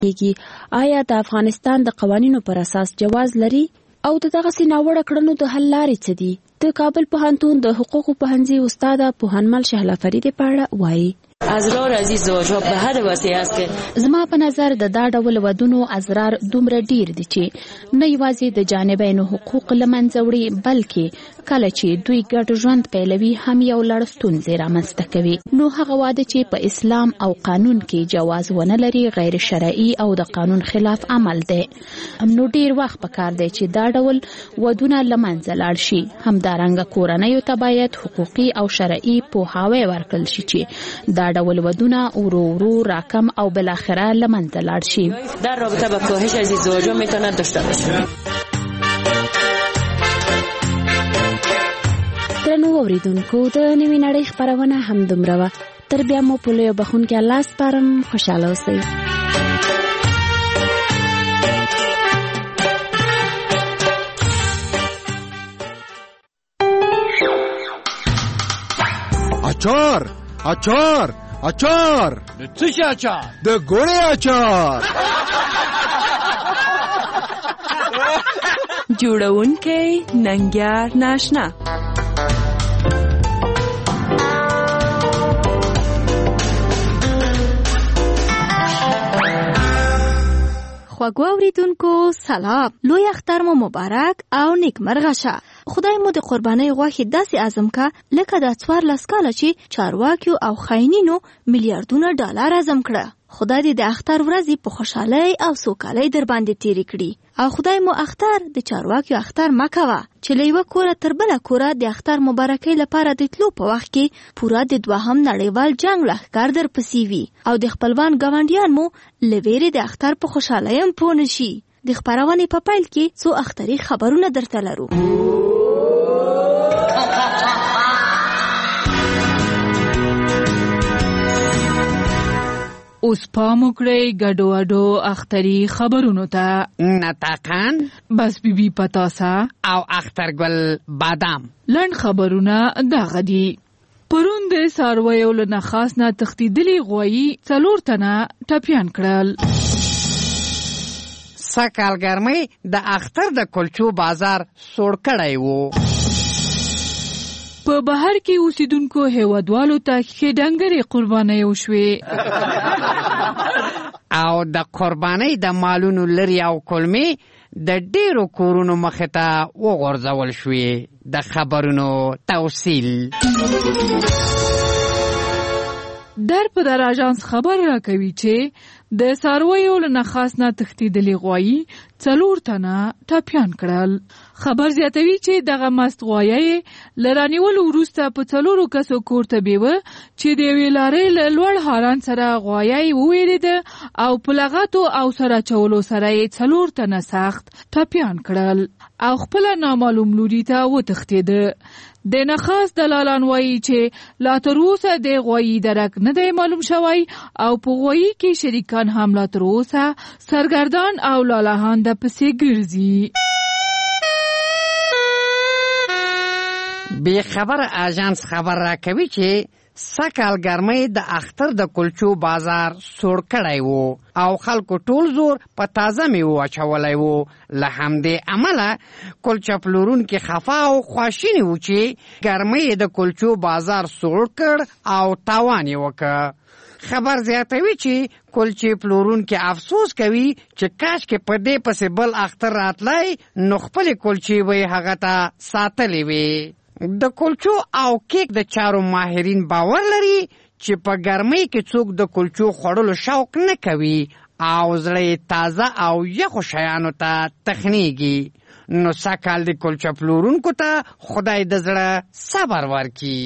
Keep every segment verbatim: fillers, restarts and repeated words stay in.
آیا د افغانستان د قوانینو پر اساس جواز لري او د دغسې ناوړه کړنو د حل لارې څه دي؟ د کابل پوهنتون د حقوقو پوهنځي استاده پوهنمل شهلا فریدی په اړه وایي. ازرار از زواج به هر واسطه است که زما په نظر د دا ډول ودونو ازرار دومره ډیر دي چې نه یوازې د جانبینو حقوق له منځه وړي بلکې کله چې دوی ګډ ژوند پیلوي هم یو لړ ستونزې رامنځته کوي. نو هغه واده چې په اسلام او قانون کې جواز ونه لري غیر شرعي او د قانون خلاف عمل دی. نو ډیر وخت پکار دی چې دا ډول ودونه له منځه لاړ شي. همدارنګه کورنیو ته باید حقوقي او شرعي پوهاوی ورکړل شي چې دا ډول ودونه ورو ورو راکم او بالاخره له منځه لاړ شي. در رابطه با کاهش از ازدواج‌ها میتونه داشته باشه. درنو اوریدونکو د نوې نړۍ خپرونه همدومره وه. تر بیا مو په لویو بخښونکي الله سپارم. خوشحاله اوسئ. اچار اچار اچار د څه شي اچار؟ د ګوړې اچار. جوړونکی ننګیار ناشنا. خواږه اوریدونکو سلام. لوی اختر مو مبارک او نیکمرغه شه. خدای مو د قربانۍ غوښې داسې اعظم کا لکه د څوارلس کاله چې چارواکیو او خاینینو میلیارډونه ډالر اعظم کړه. خدای دې د اختر ورځې په خوشحالۍ او سوکالۍ در باندې تیرې کړي. او خدای مو اختر د چارواکیو اختر مکوه چې له یوه کوره تر بله کوره د اختر مبارکۍ لپاره د تلو په وخت کې پوره د دوهم نړیوال جنګ لښکر در پسې وي او د خپلوان ګاونډیان مو له ویرې د اختر په خوشحالۍ هم پوه نه شي. د خپرونې په پیل کې څو اختري خبرونه درته لرو. اوس پام وکړئ ګډو اډو اختري خبرونو ته. نتاقان بس بی بی پتاسا او اخترګل بادام. لنډ خبرونه دغه دي. پرون د څارویو له نخاس نه تښتېدلي غوایي څلور تنه ټپیان کړل. سږکال ګرمۍ د اختر د کلچو بازار سوړ کړی و. په بهر کې اوسیدونکو هیوادوالو ته ښې ډنګرې قربانۍ وشوې او د قربانۍ د مالونو لري او کلمې د ډیرو کورونو مخې ته وغورځول شوې. د خبرونو توصیل در په در اژانس خبر راکوي چې د څارویو له نخاس نه تښتېدلي غوایي څلور تنه ټپیان کړل. خبر زیاتوي چې دغه مست غوایه له رانیولو وروسته په څلورو کسو کور ته بیوه چې د یوې لارۍ له لوړ هاران سره غوایه وویرېده او په لغتو او سره چولو سره یې څلور تنه سخت ټپیان کړل او خپله نامعلوم لوري ته وتښتېده. د نخاس دلالان وایي چې لا تر اوسه د غوایي درک نه دی معلوم شوی او په غوایي کې شریکان هم لا تر اوسه سرګردان او لالهان د پسې ګرځي. بې خبر اژانس خبر راکوي چې سږکال ګرمۍ د اختر د کلچو بازار سوړ کړی و او خلکو ټول زور په تازه میوو اچولی و. له همدې امله کلچه پلورونکي خفه او خواشیني وو چې ګرمۍ د کلچو بازار سوړ کړ او تاوان یې وکړ. خبر زیاتوي چې کلچې پلورونکي افسوس کوي چې کاشکې په دې پسې بل اختر راتلی نو خپلې کلچې به یې هغه ته ساتلې وې. د کلچو او کیک د چارو ماهرین باور لري چې په ګرمۍ کې څوک د کلچو خوړلو شوق نه کوي او زړه تازه او یخو شیانو ته تخنیږي. نو سږکال د کلچه پلورونکو ته خدای د زړه صبر ورکړي.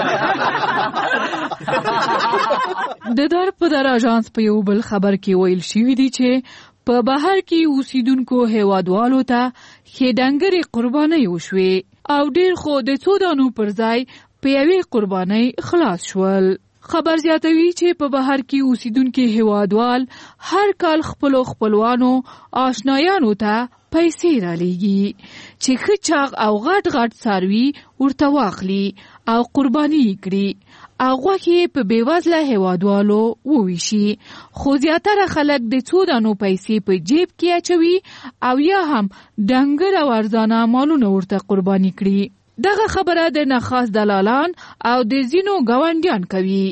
د در په در اژانس په یو بل خبر کې ویل شوي دي چې په بهر کې اوسیدونکو هیوادوالو ته ښې ډنګرې قربانۍ وشوې او ډیر خو د څو دانو پر ځای په یوې قربانۍ خلاص شول. خبر زیاتوي چې په بهر کې اوسیدونکي هیوادوال هر کال خپلو خپلوانو آشنایانو ته پیسې رالیږي چې ښه چاغ او غټ غټ څاروي ورته واخلي او قرباني کړي او غوښې په بېوزله هیوادوالو وویشي، خو زیاتره خلک د څو دانو پیسې په جیب کې اچوي او یا هم ډنګر او ارزانه مالونه ورته قرباني کړي. دغه خبره د نخاس دلالان او د ځینو ګاونډیان کوي.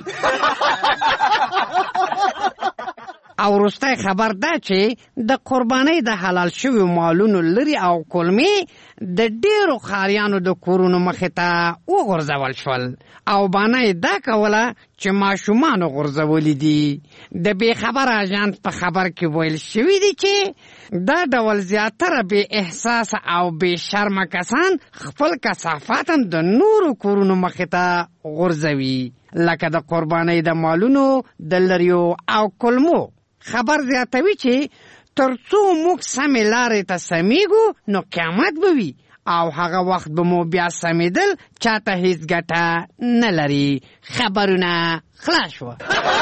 او وروستی خبر دا چې د قربانۍ د حلال شوي مالونو لري او کولمې د ډیرو ښاریانو د کورونو مخې ته وغورځول شول او بانه یې دا کوله چې ماشومانو غورځولي دي. د بې خبر اژانس په خبر کې ویل شوي دي چې دا ډول زیاتره بې احساسه او بې شرمه کسان خپل کثافات هم د نورو کورونو مخې ته غورځوي، لکه د قربانۍ د مالونو د لریو او کولمو. خبر زیاتوي چې تر څو موږ سمې لارې ته سمیږو نو قیامت به وي او هغه وخت به مو بیا سمیدل چاته هیڅ ګټه نه لري. خبرونه خلاص شوه.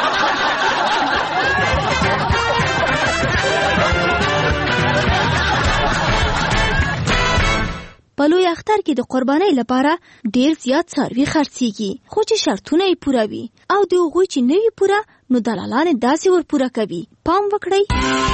په لوی اختر کې د قربانۍ لپاره ډیر زیات څاروي خرڅیږي، خو چې شرطونه یې پوره وي او د هغوی چې نه وي پوره نو دلالان یې داسې ور پوره کوي. پام وکړئ.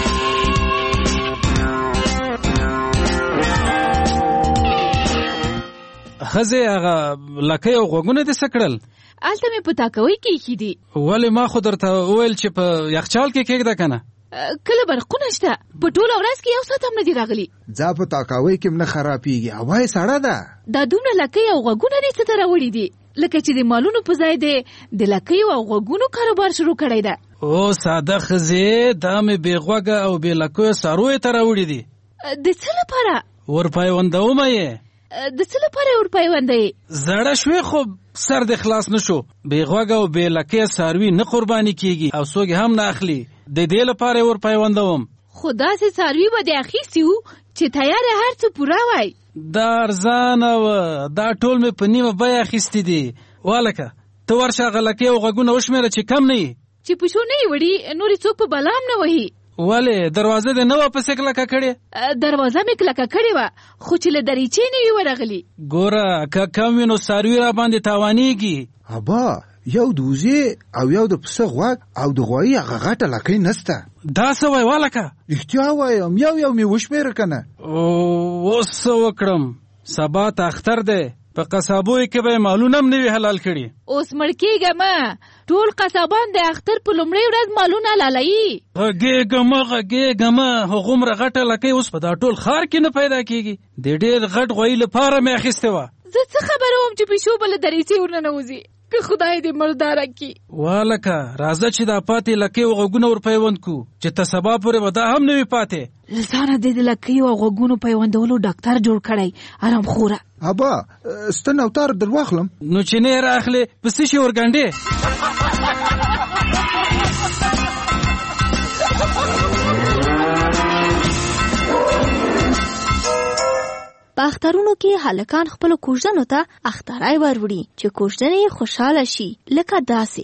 ښځې هغه لکۍ او غوږونه دې څه کړل؟ هلته مې په تاکوۍ کې ایښي دي. ولې ما خو درته وویل چې په یخچال کې کېږده که نه؟ کله برقونه شته، په ټوله ورځ کې یو ساعت هم نه دي راغلي. ځا په تاکاوۍ کې هم نه خرابېږي، هوا یې سړه ده. دا دومره لکۍ او غوږونه دې څه ته راوړي دي؟ لکه چې د مالونو په ځای دې د لکیو او غوږونو کاروبار شروع کړی ده. او ساده ښځې دا مې بې غوږه او بې لکیو څارویو ته راوړي دي. د څه لپاره؟ ورپیوندومه یې. د څه لپاره ورپیوندوي؟ زړه شوې خو سر دې خلاص نه شو. بې غوږه او بې لکیه څاروي نه قرباني کېږي او څوک هم نه اخلي. د دې لپاره یې ورپیوندوم. خو داسې څاروي به دې اخیستي وو چې تیار یې هر څه پوره وای. دا ارزانه وه، دا ټول مې په نیمه بیه اخیستي دي. والکه ته ورشه هغه لکۍ او غوږونه وشمېره چې کم نه یي. چې پیشو نه یې وړي نورې څوک په بلا هم نه وهي. ولې دروازه دې نه وه پسې کلکه کړې؟ دروازه مې کلکه کړې وه خو چې له دریچې نه وي ورغلي. ګوره که کم وي نو څاروي را باندې تاوانېږي. ابا یو د وزې او یو د پسه غوږ او د غوایي هغه غټه لکۍ نسته. دا څه وایي والکه؟ رښتیا وایم، یو یو مې وشمېره که نه. اوس څه وکړم؟ سبا ته اختر دی، په قصابوی کې به یې مالونه هم نه وي حلال کړي. اوس مړ کېږه مه، ټول قصابان د اختر په لومړۍ ورځ مالونه حلالوي. غږېږه مه غږېږه مه، هغومره غټه لکۍ اوس په دا ټول ښار کې نه پیدا کېږي. د ډېر غټ غوایي لپاره مې اخیستې وه. زه څه خبره وم چې پیشو به له دریچې ورننوځي؟ که خدای دې مرداره کړي. والکه راځه چې دا پاتې لکۍ او غوږونه ور پیوند کړو چې ته سبا پورې به دا هم نه وي پاتې. له ځانه دې د لکیو او غوږونو پیوندولو ډاکټر جوړ کړی، ارام خوره. ابا ستن او تار در واخلم؟ نو چې نه یې رااخلې په څه شي ورګنډې؟ په اخترونو کې هلکان خپل کوژدنو ته اخترای وروړي چې کوژدنې یې خوشحاله شي، لکه داسې.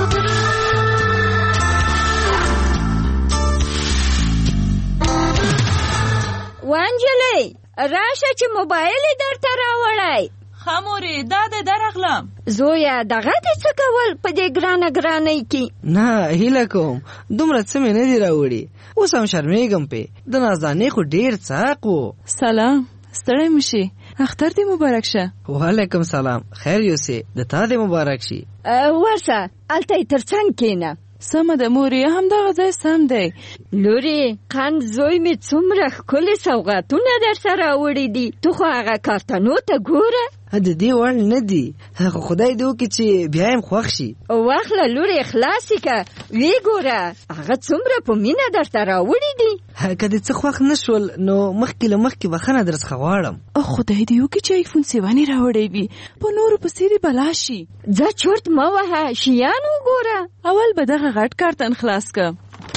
وانجلۍ راشه چې موبایل یې درته راوړی. ښه مورې دا دې درغلم. زویه دغه دې څه کول په دې ګرانه ګرانۍ کې؟ نه هیله کوم، دومره څه مې نه دي راوړي، اوس هم شرمېږم پې. د نازدانې خو ډېر څاق و. سلام، ستړی مه شي، اختر دې مبارک شه. وعلیکم سلام، خیر یوسې، د تا دې مبارک شي. ورشه هلته یې تر څنګ کښېنه. سمه ده مورې، همدغه ځای سم دی. لورې قند زوی مې څومره ښکلې سوغاتونه در سره راوړي دي، تو خو هغه کارتنو ته ګوره. د دې وړ نه دي، خو خدای دې وکړي چې بیا یې خوښ شي. واخله لورې خلاصې که ویې ګوره هغه څومره په مینه درته راوړي دي. که دې څه خوښ نه شول نو مخکې له مخکې بخښنه درڅخه غواړم. خدای دې وکړي چې ایفون سیوان یې راوړی وي، په نورو پسې دې بلا شي. ځه چورت مه وهه، شیان وګوره. اول به دغه غټ کارتن خلاص که.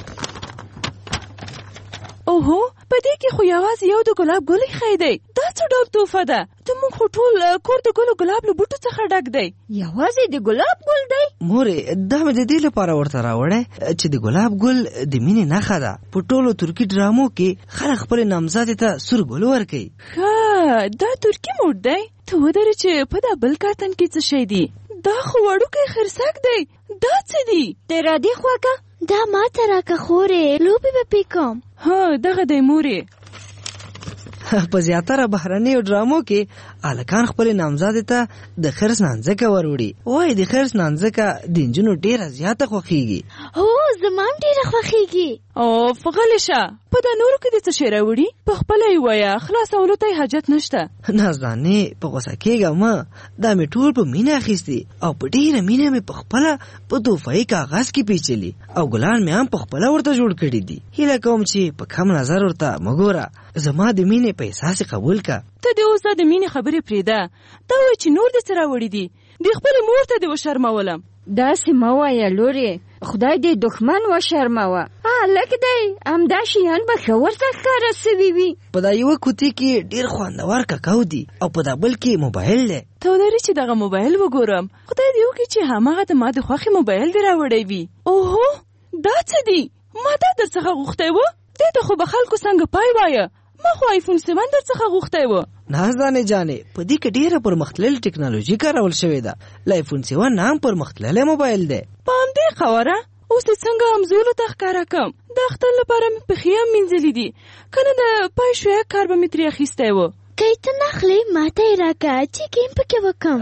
اوهو په دې کې خو یوازې یو د ګلاب ګل ایښی دی. دا څه ډول تحفه ده؟ زموږ خو ټول کور د ګلو ګلاب له بوټو څخه ډک دی. یوازې د ګلاب ګل دی؟ مورې دا مې د دې لپاره ورته راوړی چې د ګلاب ګل د مینې نښه ده. په ټولو ترکي ډرامو کې خلک خپلې نامزادې ته سور ګل ورکوي. ښه دا ترکي موډ دی. ته ودرې چې په دا بل کارتن کې څه شی دی؟ دا خو وړوکی خرسک دی. دا څه دی؟ د رادې خواږه دا ما ته راکه خورې لوبې به پې کوم. ها دغه دی مورې. په زیاتره بهرنیو ډرامو کې هلکان خپلې نامزادې ته د خرس نانځکه وروړي. وایي د خرس نانځکه د نجونو ډېره زیاته خوښېږي. هو زما هم ډېره خوښېږي. اوف غلې شه، په دا نورو کې دې څه شی راوړي؟ په خپله یې وایه، خلاصولو ته یې حاجت نشته. نازدانې په غوسه کېږه مه، دا مې ټول په مینه اخیستي او په ډېره مینه مې په خپله په تحفهیي کاغذ کې پیچلي او ګلان مې هم په خپله ورته جوړ کړي دي. هیله کوم چې په کم نظر ورته مه ګوره، زما د مینې په احساس قبول کا. ته دې اوس دا د مینې خبرې پرېږده، دا وایي چې نور دې څه راوړي دي. دې خپلې مور ته دې وشرمولم. داسې مه وایه لورې، خدای دې دښمن وشرموه. هلک دی، همدا شیان به ښه ورته ښکاره سوي وي. په دا یوه کوتي کې ډېر خوندور ککو دي او په دا بل کې موبایل دی. ته ولري چې دغه موبایل وګورم. خدای دې وکړي چې هماغه د ما د خوښې موبایل دې راوړی وي. اوهو دا څه دي؟ ما دا در څخه غوښتی و. دې ته خو به خلکو څنګه پای وایه. ما خو آیفون سیون در څخه غوښتی و. نازدانې جانې په دې کې ډېره پرمختللې ټکنالوژي کارول شوې ده. له آیفون سیون نه هم پرمختللی موبایل دی. په همدې خبره اوس دې څنګه همزولو ته ښکاره کړم. د اختر لپاره مې پښې هم مینځلي دي، که نه د پای شویه کار به مې ترې اخیستی و. که یې ته نه اخلې ما ته یې راکړه چې ګیم پکې وکړم.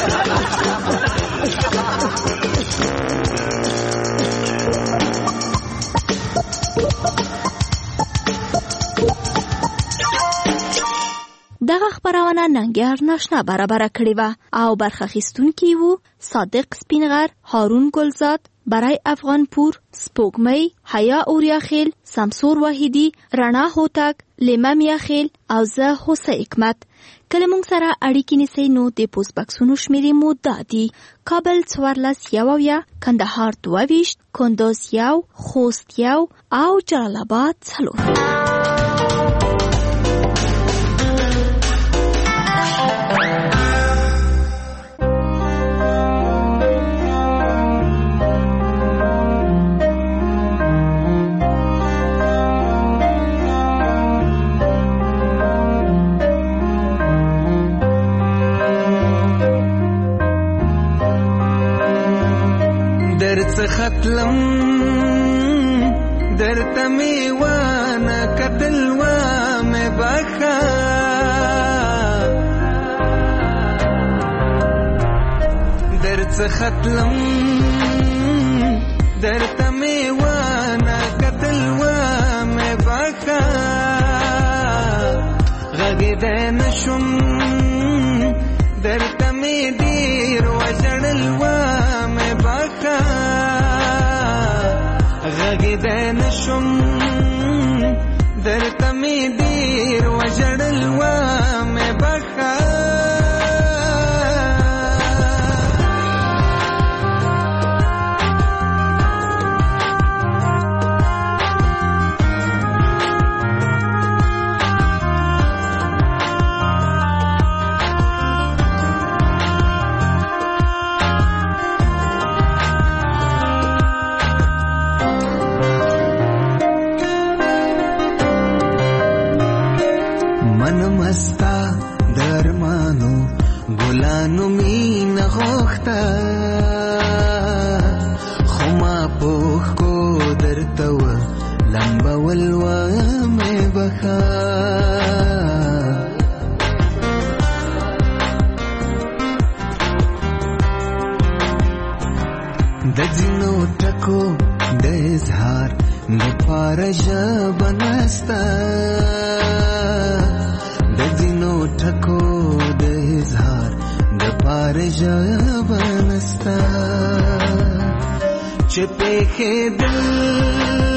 دغه خپرونه ننګیار ناشنا برابره کړې وه او برخه اخیستونکي وو صادق سپینغر، هارون ګلزاد، برای افغانپور، سپوږمۍ، حیا اوریاخیل، سمسور واحدي، رڼا هوتک، لیمه میاخیل او زه هوسه حکمت. کله مونږ سره اړیکې نیسئ نو د پوسټ بکسونو شمیرې مو دا دي: کابل څوارلس یو اویا، کندهار دوه ویشت، کندوز یو، خوست یو او جلال آباد څلور. ختلم درته می وانه کتل و می بخا درته ختلم درته می وانه کتل و می بخا غږ نشم درته می دیر وجړل و می بخا غږ نشم درته می دیر وجړل و می بخا ګلانو مینه غوښته خو ما پوښ کو درته و لمبول و مې بخا د ځینو ټکو د اظهار دپاره ژبه نسته د ځینو ټکو د اظهار دپاره ژبه نسته چې پېښېدل